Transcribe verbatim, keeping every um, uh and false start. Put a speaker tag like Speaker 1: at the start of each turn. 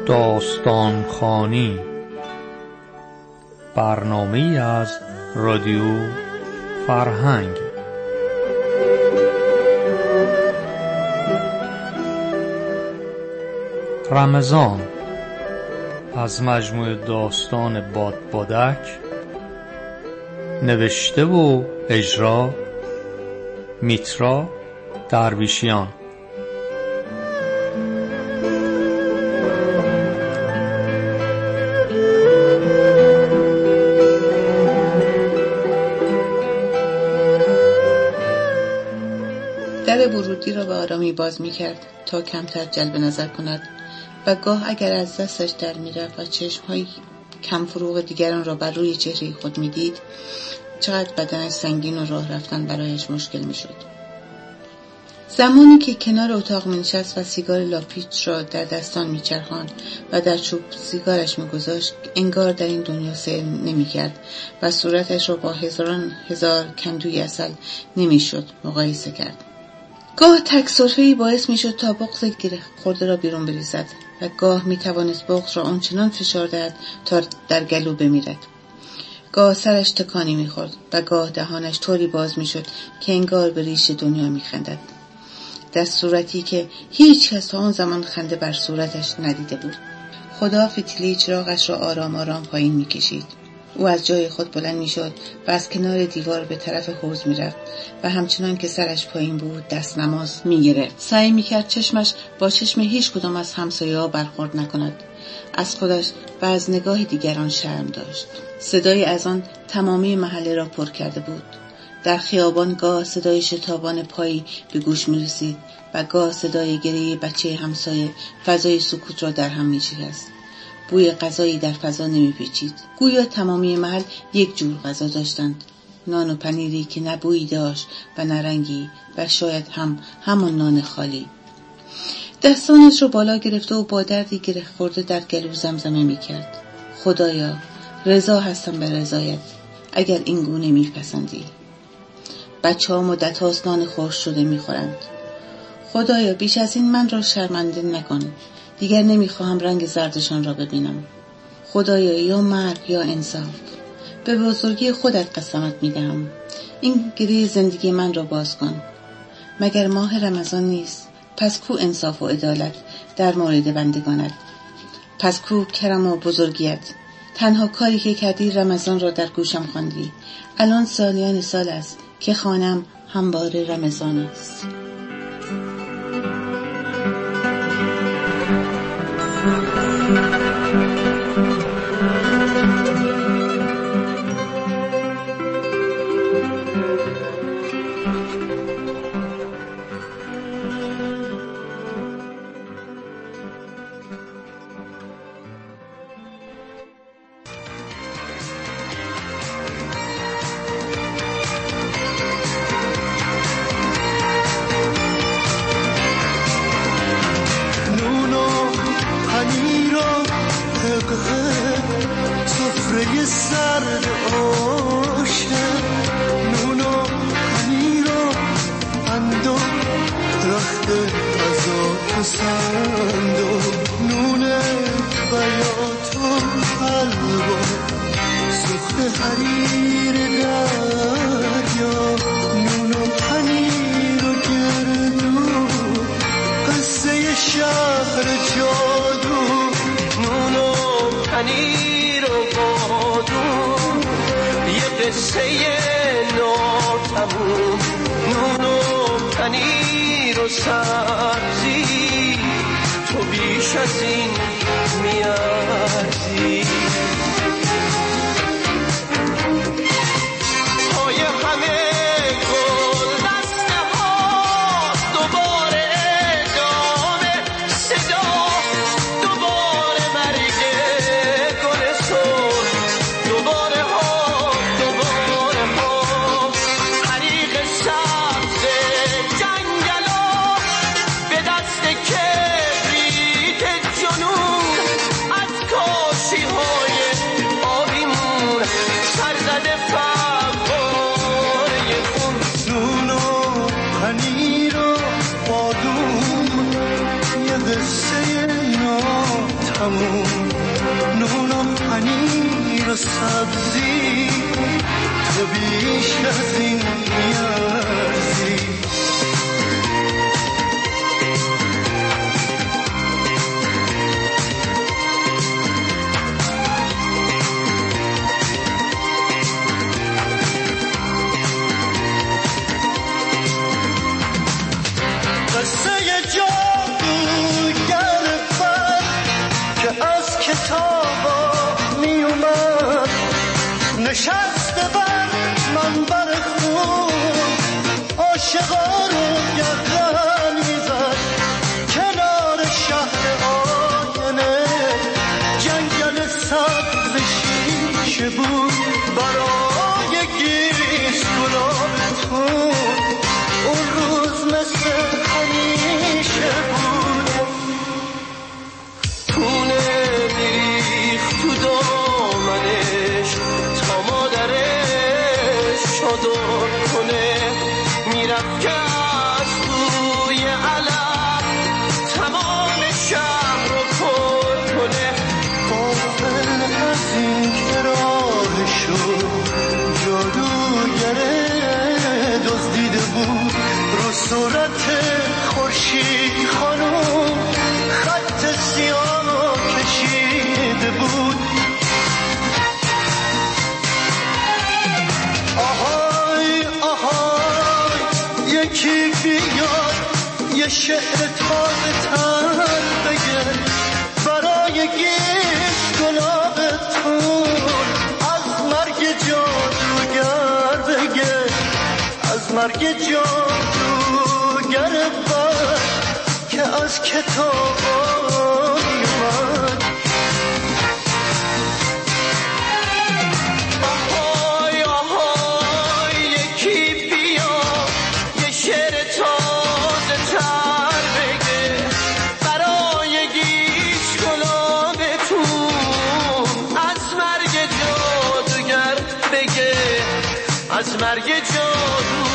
Speaker 1: داستان خوانی، برنامه‌ای از رادیو فرهنگ. رمضان از مجموعه داستان بادبادک، نوشته و اجرا میترا درویشیان.
Speaker 2: در ورودی را به آرامی باز می کرد تا کمتر جلب نظر کند و گاه اگر از دستش در می رفت و چشمهای کم فروغ دیگران را بر روی چهره خود می دید، چقدر بدنش سنگین و راه رفتن برایش مشکل می شد. زمانی که کنار اتاق می نشست و سیگار لاپیچ را در دستان می چرخاند و در چوب سیگارش می گذاشت، انگار در این دنیا سیر نمی کرد و صورتش را با هزاران هزار کندوی عسل نمی شد مقایسه کرد. گاه تک سرفه‌ای باعث می شد تا بغض گره خورده را بیرون بریزد و گاه می توانست بغض را آنچنان فشار دهد تا در گلو بمیرد. گاه سرش تکانی می خورد و گاه دهانش طوری باز می شد که انگار به ریش دنیا می خندد، در صورتی که هیچ کس تا آن زمان خنده بر صورتش ندیده بود. خدا فتیله چراغش را آرام آرام پایین می کشید. او از جای خود بلند می شد و از کنار دیوار به طرف حوض می رفت و همچنان که سرش پایین بود دست نماز می گرفت. سعی می کرد چشمش با چشم هیچ کدام از همسایه ها برخورد نکند. از خودش و از نگاه دیگران شرم داشت. صدای اذان تمامی محله را پر کرده بود. در خیابان گاه صدای شتابان پایی به گوش می رسید و گاه صدای گریه بچه همسایه فضای سکوت را در هم می شکست. بوی غذایی در فضا نمی پیچید. گویا تمامی محل یک جور غذا داشتند. نان و پنیری که نه بویی داشت و نه رنگی و شاید هم همون نان خالی. دستانش رو بالا گرفته و با دردی گره خورده در گلو زمزمه می کرد: خدایا، رضا هستم به رضایت اگر این گونه می پسندی. بچه ها مدت هاست نان خشک شده می خورند. خدایا بیش از این من را شرمنده نکن. دیگر نمیخواهم رنگ زردشان را ببینم. خدایا، یا مرگ یا انصاف. به بزرگی خودت قسمت میدهم. این گره زندگی من را باز کن. مگر ماه رمضان نیست؟ پس کو انصاف و عدالت در مورد بندگانت؟ پس کو کرم و بزرگیت؟ تنها کاری که کردی رمضان را در گوشم خواندی. الان سالیان سال است که خانم همواره رمضان است.
Speaker 3: سفره سرد عاشق، نون و پنیر و قند و رخت غذا پسند و نون بیات و حلوا و سخت حریر دریا، نون و پنیر و گردو، قصه شهر جادو، نون و پنیر و بادو، یه قصه ناتموم، نون و پنیر و سبزی، تو بیش از این میارزی. پای همه گل دسته ها دوباره ادامه صدا، دوباره مرگ گل سر، دوباره ها دوباره ها، طریق سبز جنگلا به دست کبریت جنون، از کاشی های همون نون و پنیر و سبزی، تو بیش از این میارزی. قصه جادوگر بر که از کتابا می اومد، نشسته بر منبر خون عاشقا رو گردن میزد. کنار شهر آینه جنگل سبز شیشه بود، برای گیس گلابتون اون روز مثل همیشه بود. پونه میریخت تو دامنش تا مادرش چادر کنه، میرفت که از توی علم تمام شهر رو پر کنه. غافل از این که راهشو جادوگره دزدیده بود، رو صورت خورشید خانم خط سیاه کشیده بود. آهای آهای یکی بیاد یه شعر تازه تر بگه، برای گیش گلابتون از مرگ جادوگر بگه، از مرگ جادوگر بر که از کتاب میومد. آهای آهای یکی بیا یه شعر تازه تر بگه، برای گیش گلابتون از مرگ جادوگر بگه، از مرگ جادوگر